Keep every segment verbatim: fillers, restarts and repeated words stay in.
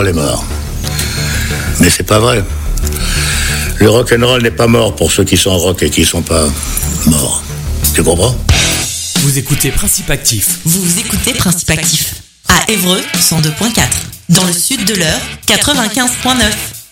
rock'n'roll est mort. Mais c'est pas vrai. Le rock'n'roll n'est pas mort pour ceux qui sont rock et qui sont pas morts. Tu comprends ? Vous écoutez Principe Actif. Vous écoutez Principe Actif. À Évreux, cent deux point quatre. Dans le sud de l'Eure, quatre-vingt-quinze point neuf.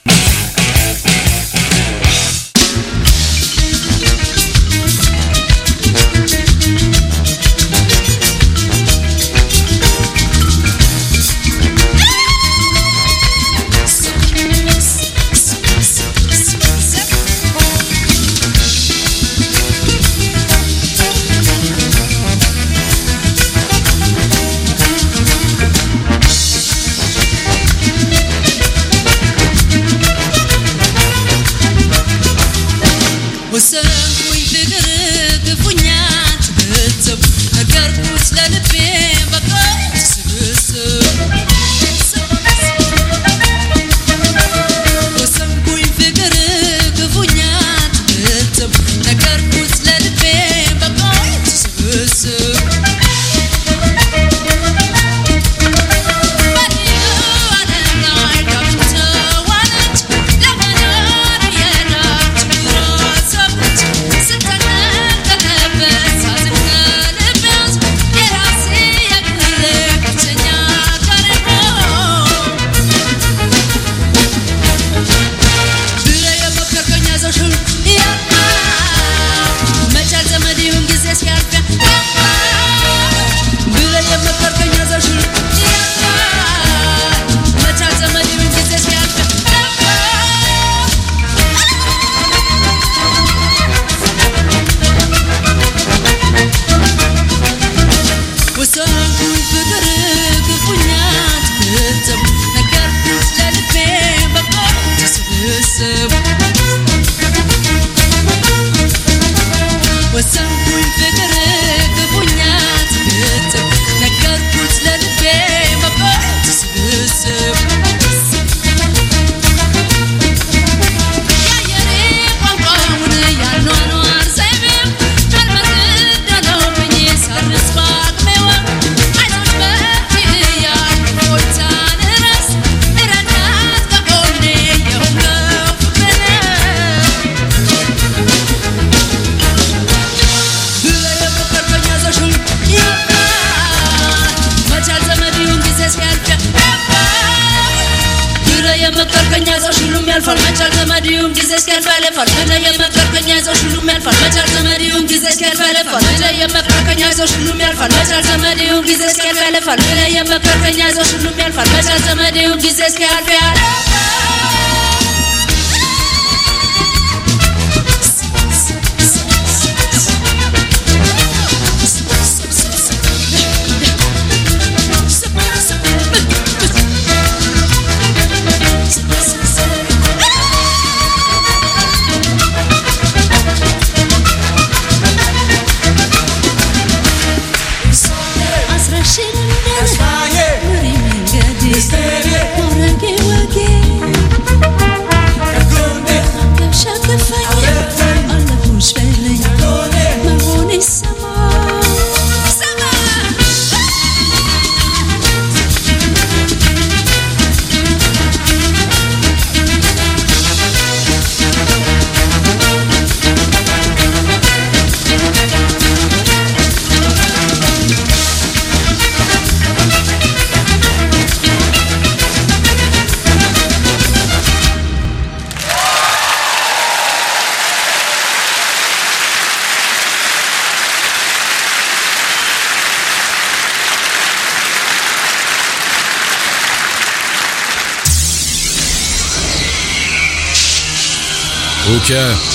Ok.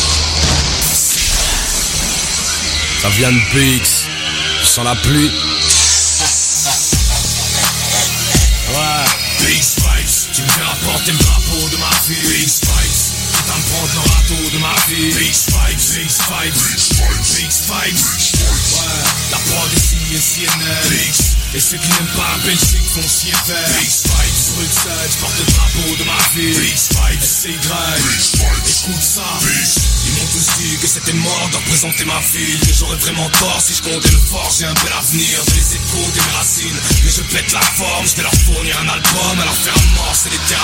Ça vient de B X. Tu sens la pluie? Ouais. B X Vibes, tu me fais rapporter le drapeau de ma vie. B X Vibes, tu vas me prendre le râteau de ma vie. B X Vibes, B X Vibes, B X Vibes. Ouais, la prod est signée C N L. B X, et ceux qui n'aiment pas la Belgique font chier vert. B X Vibes, Bruxelles, je porte le drapeau de ma vie. B X Vibes, S C Y, écoute ça. Ils m'ont tous dit que c'était mort de représenter ma ville, que j'aurais vraiment tort si je comptais le fort. J'ai un bel avenir, j'ai les échos de mes racines, mais je pète la forme. Je vais leur fournir un album, à leur faire un morceau, c'est l'éternel.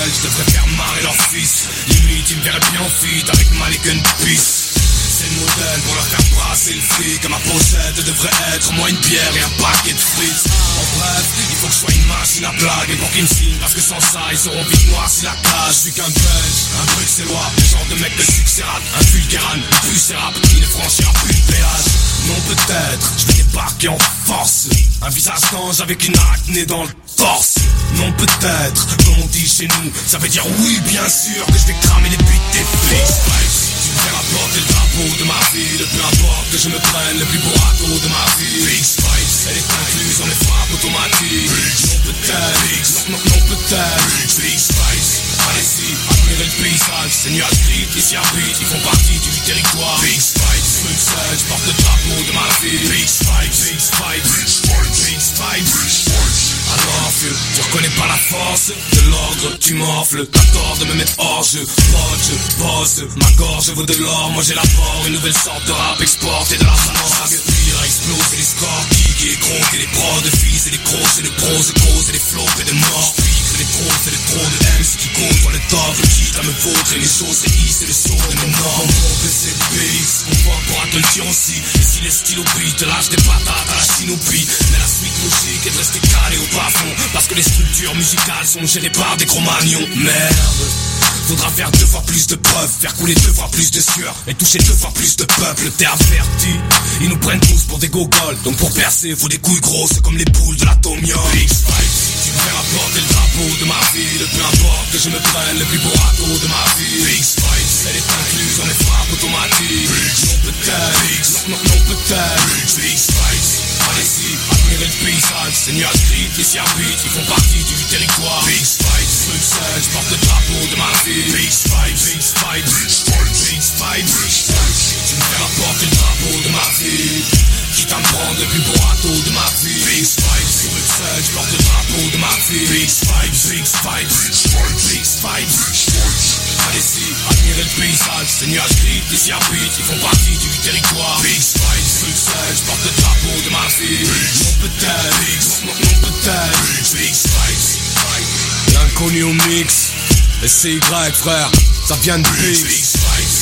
seul, je devrais faire marrer leur fils. Limite, ils me verraient bien en feat avec Malik and Peace. C'est le modèle pour leur faire brasser le fric. Ma pochette devrait être moi une bière et un paquet de frites. En bref, il faut que je sois une machine à blague. Et pour qu'ils me signent, parce que sans ça, ils auront vite noirci la cage. Je suis qu'un belge, un bruxellois, le genre de mec de succès rap. Un vulgaran, plus c'est rap, qui ne franchira plus le péage. Non peut-être, je vais débarquer en force. Un visage d'ange avec une acné dans le torse. Non peut-être, comme on dit chez nous, ça veut dire oui bien sûr que je vais cramer les buts des flics. Tu me fais rapporter le drapeau de ma ville. Peu importe que je me prenne le plus beau râteau de ma vie. Big Spice, elle est incluse dans les frappes automatiques. Non peut-être, non, non, non peut-être. Big Spice, allez-y, admirez le paysage. C'est nuage gris, ici arbitre, ils font partie du territoire. Big Spice, Bruxelles, je porte le drapeau de ma ville. Big Spice, Big Spice, Big Spice, Big Spice. Alors vieux, tu reconnais pas la force de l'ordre, tu m'offles quatorze de me mettre hors jeu. Poche, bosse, ma gorge vaut de l'or. Moi j'ai l'apport, une nouvelle sorte de rap exporté de la morgue. Pire à exploser les scores, kick et crocs. Et les pros de filles et les crocs, c'est les pros, c'est cause et les flops et des morts. C'est les trop, c'est les trop de M, c'est qui compte dans le top. Le quitte à me vaudre et les choses, c'est I, c'est le saut de mes normes. On peut c'est le B X, on voit pour te le dire aussi. Ici les stylos beat, lâche des patates à la chinopie. Mais la suite logique est de rester calé au bas-fond, parce que les structures musicales sont gérées par des cro-magnons. Merde, faudra faire deux fois plus de preuves, faire couler deux fois plus de sueur et toucher deux fois plus de peuple. T'es averti, ils nous prennent tous pour des gogoles. Donc pour percer, faut des couilles grosses comme les boules de l'atomium. Big Spice, tu me fais rapporter le drapeau de ma ville. Peu importe que je me prenne le plus beau râteau de ma vie. Big Spice, elle est incluse dans les frappes automatiques. Non peut-être, non, non, non peut-être. Big Spice, allez-y, admirez le paysage. C'est nuage gris, ici arbitre, ils font partie du territoire. Big Spice, Bruxelles, je porte le drapeau de ma ville. Big Spice, Big Spice, Big Spice, Big Spice, Big Spice. Tu me fais rapporter le drapeau de ma ville. Quitte à me prendre le plus beau râteau de ma vie. Big Spice, Bruxelles, je porte le drapeau de ma ville. Big Spice, Big Spice, Big Spice, Big Spice, Big Spice. Allez-y, admirez le paysage, c'est nuage gris, ici arbitre, ils font partie du territoire. Big Spice, Bruxelles, je porte le drapeau de ma ville. Non peut-être, non, non peut-être. Big Spice, l'inconnu au mix, et c'est Y frère, ça vient de Big Spice.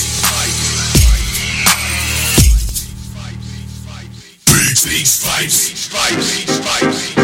Big Spice, Big Spice, Big Spice.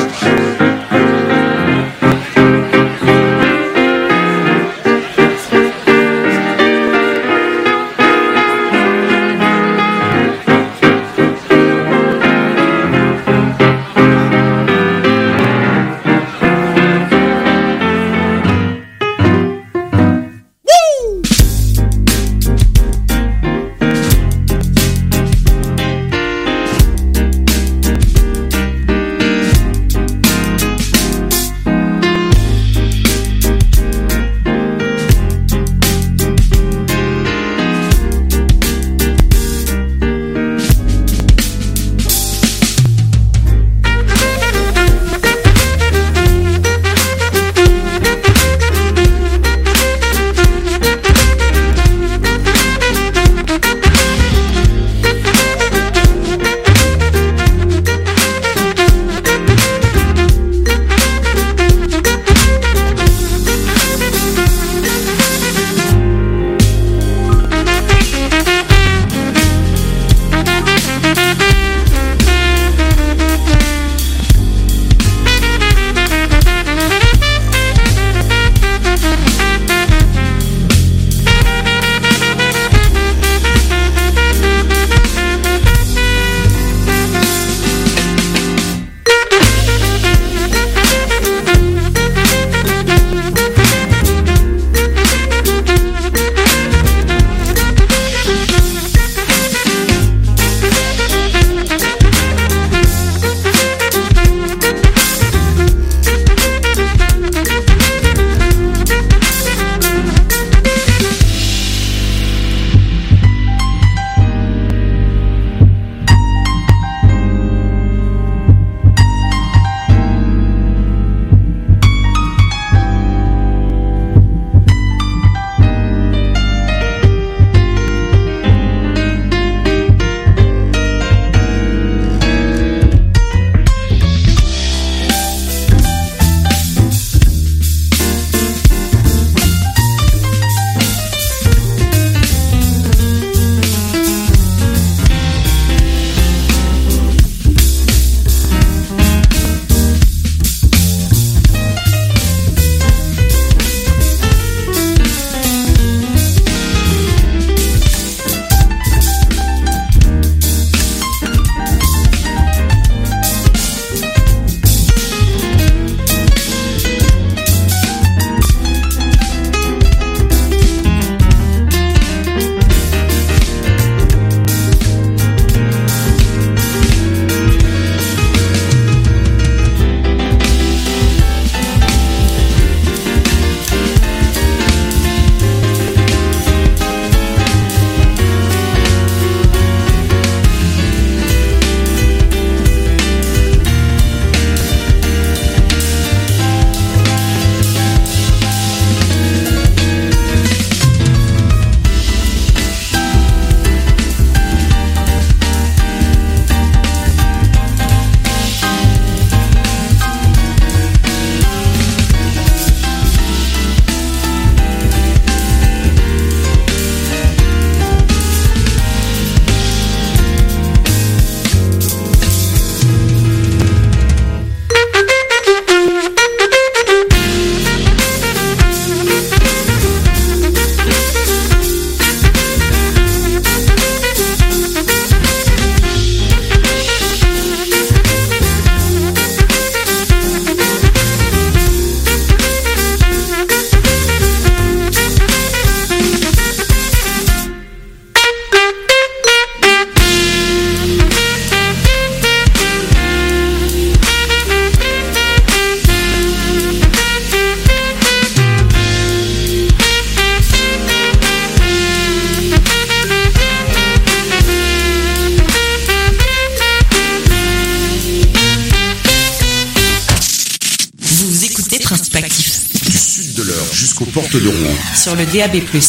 Principe Actif. Du sud de l'Eure jusqu'aux portes de Rouen. Sur le D A B plus.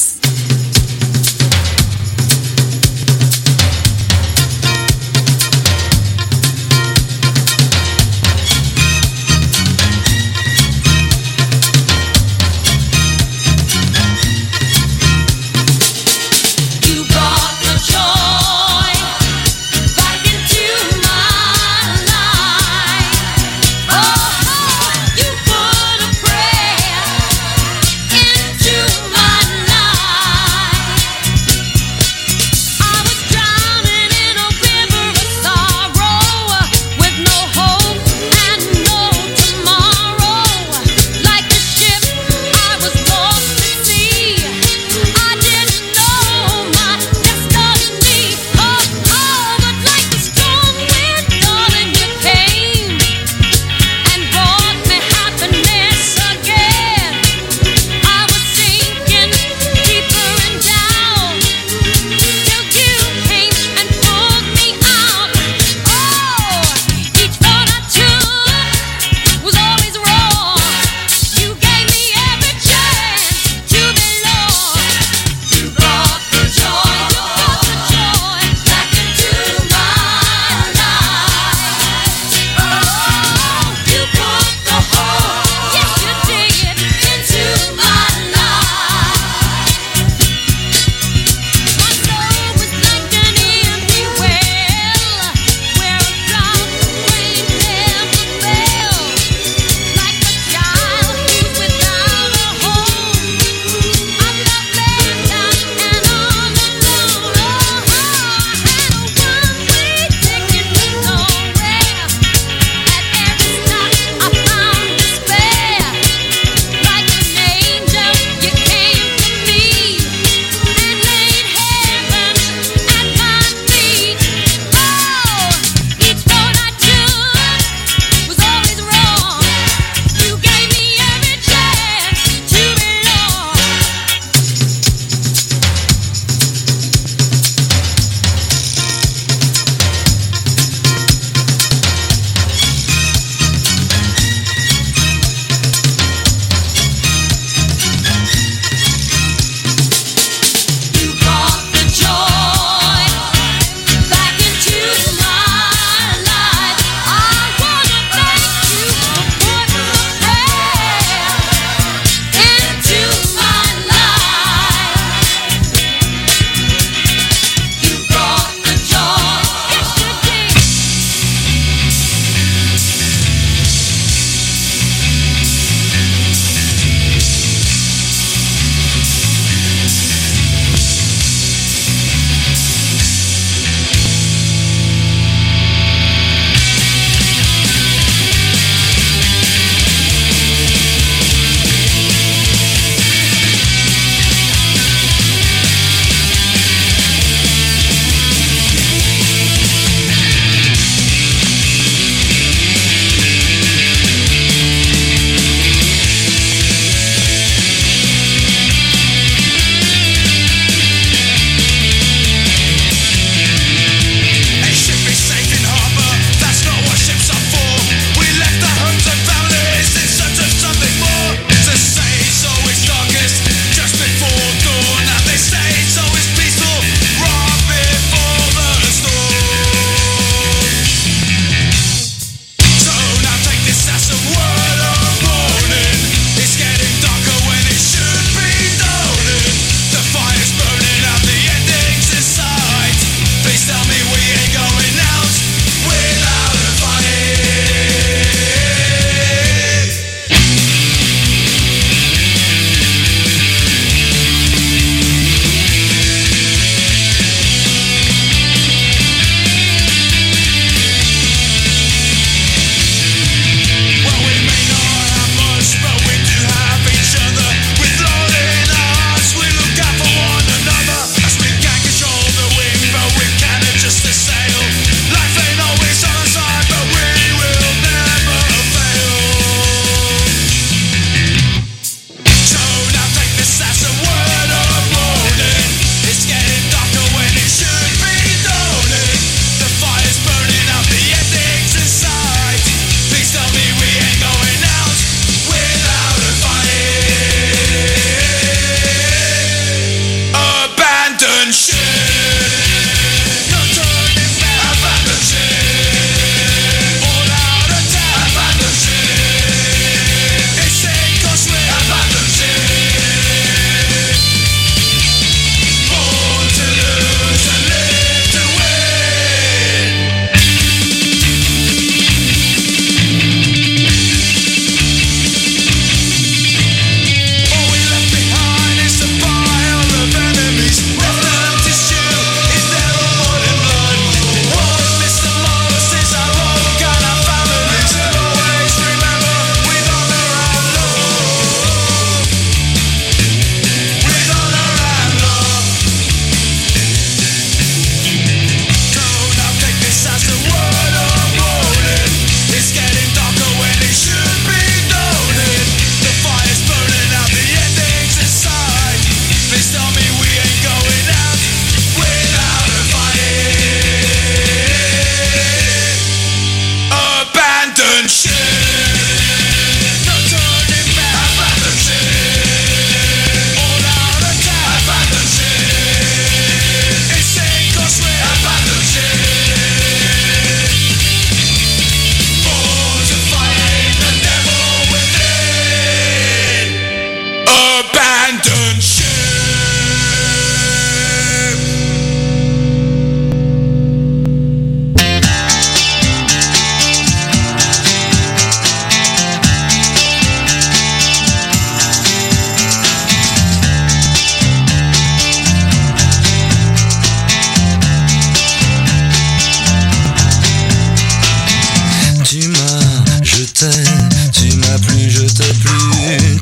Into my life.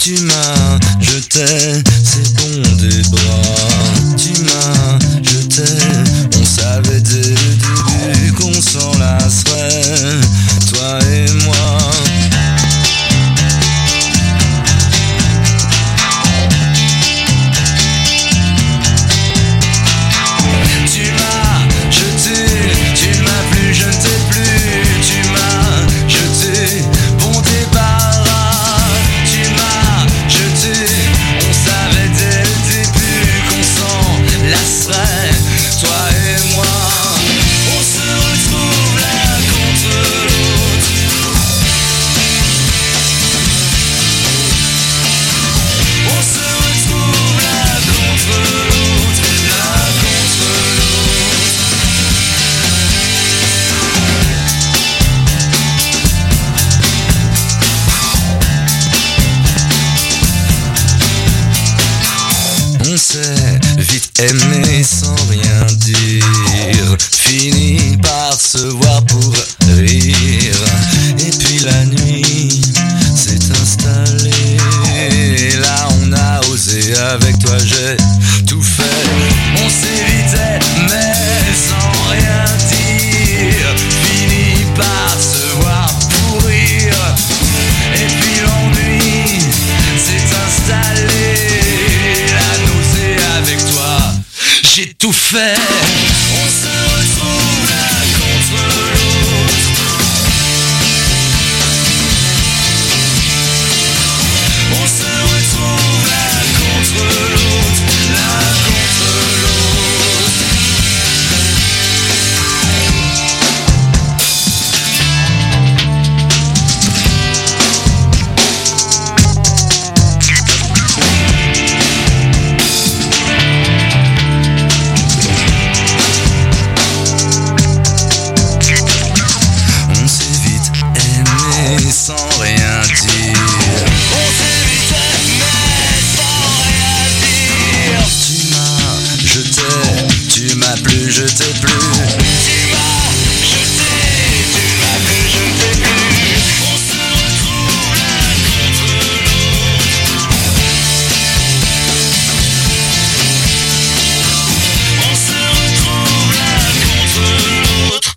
tu m'as jeté, c'est bon des bras. Tu m'as jeté, on savait dès le début qu'on s'enlacerait, toi et moi. Aimer sans rien dire, fini par se voir pour rire. Et puis la nuit s'est installée, là on a osé, avec toi j'ai tout fait. On s'évitait mais sans rien dire, fini par se voir pour rire. Et puis l'ennui s'est installé, la nausée avec toi, j'ai tout fait. On se retrouve l'un contre l'autre. On se retrouve l'un contre l'autre, l'un contre l'autre. Sans rien dire, on s'évitait mais sans rien dire. Tu m'as jeté, tu m'as plus jeté plus. Tu m'as jeté, tu m'as plus jeté plus. On se retrouve l'un contre l'autre. On se retrouve l'un contre l'autre.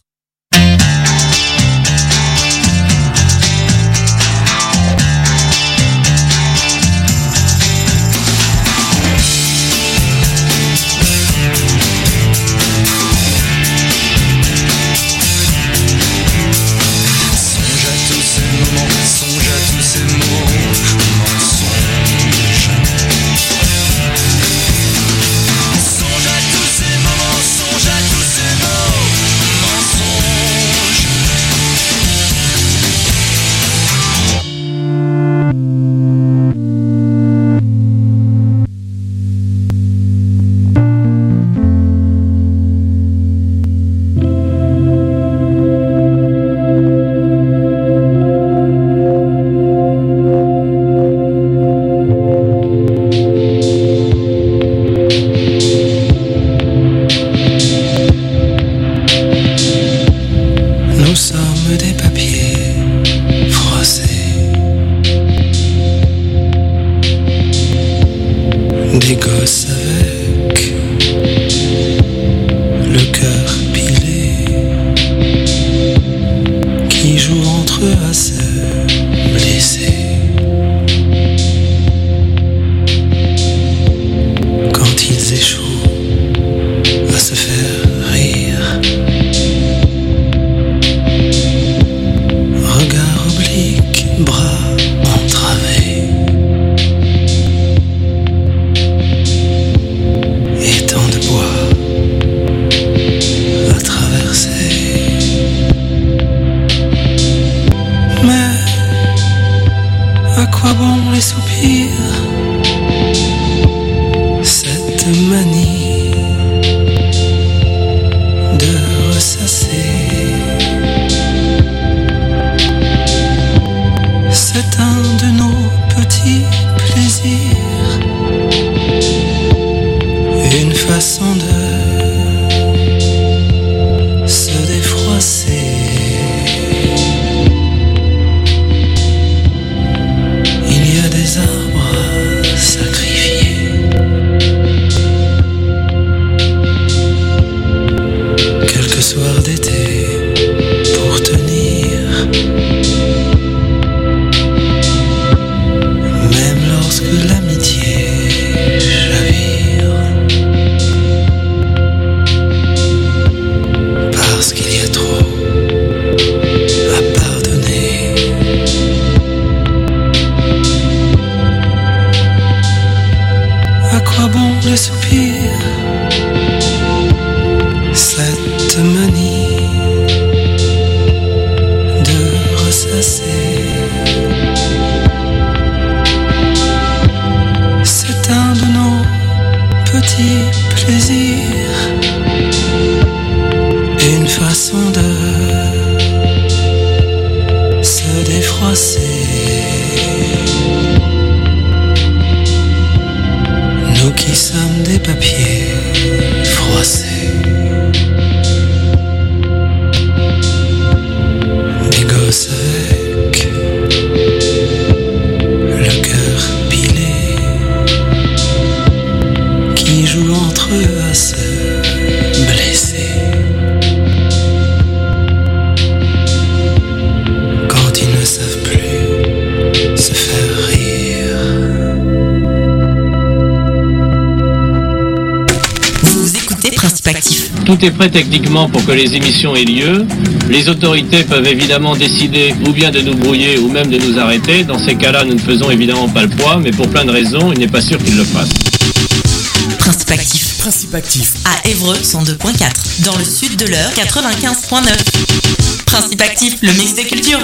Des gosses avec le cœur pilé, qui jouent entre eux à se blesser. Quand ils échouent à se faire rire, regard oblique, bras entravés. À quoi bon les soupirs, cette manie de ressasser? C'est un de nos petits plaisirs, une façon de se défroisser. Des arbres quoi bon les soupirs, cette manie de ressasser. C'est un de nos petits plaisirs, une façon de se défroisser. Nous qui sommes des papiers froissés, des gosses avec le cœur pilé, qui jouent entre eux à se blesser. Quand ils ne savent plus se faire rire. Vous écoutez Principe Actif. Tout est prêt techniquement pour que les émissions aient lieu. Les autorités peuvent évidemment décider ou bien de nous brouiller ou même de nous arrêter. Dans ces cas-là, nous ne faisons évidemment pas le poids, mais pour plein de raisons, il n'est pas sûr qu'ils le fassent. Principe Actif. Principe Actif. À Évreux cent deux virgule quatre. Dans le sud de l'heure quatre-vingt-quinze virgule neuf. Principe Actif, le mix des cultures.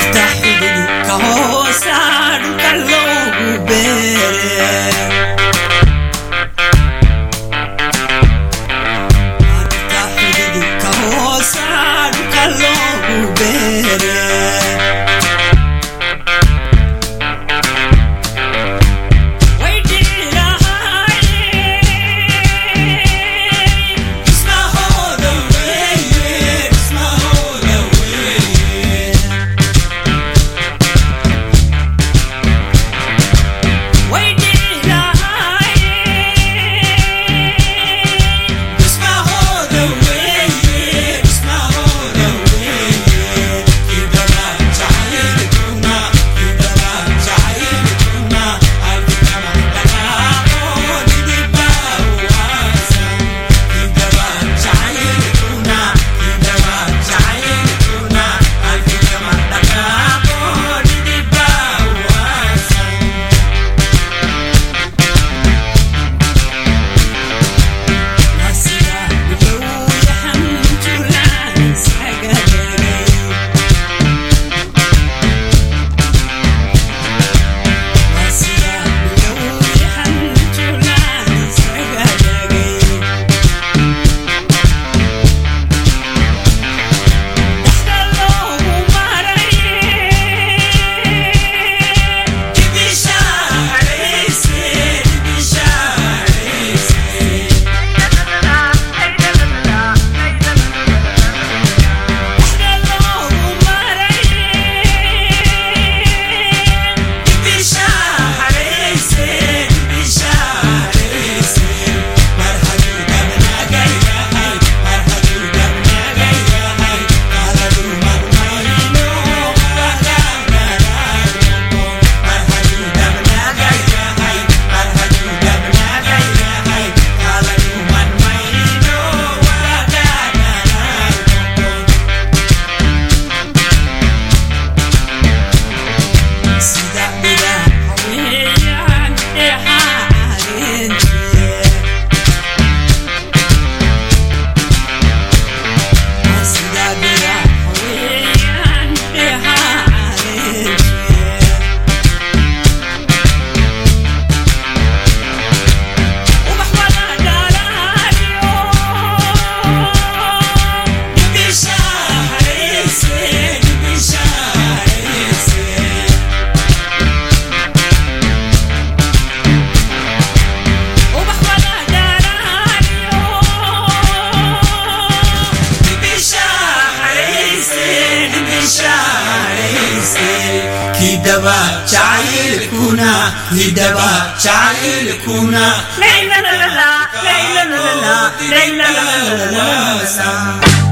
Hidaba chai kuna, hidaba chai kuna, la la la la, la la la la, la la la la.